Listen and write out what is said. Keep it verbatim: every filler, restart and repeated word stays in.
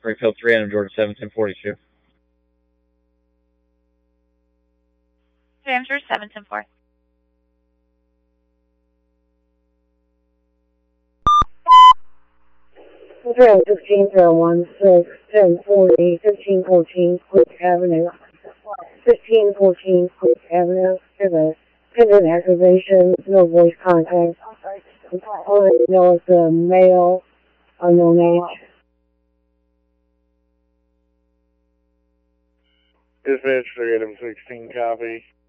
Greenfield three, Adam Jordan seven ten forty-two. Adam Jordan seven ten four. Trail fifteen zero one six ten forty fifteen fourteen Quick Avenue. Fifteen fourteen Quick Avenue. Pivot. Pivot activation. No voice contact. All I know is the male unknown age. Dispatch three Adam sixteen copy.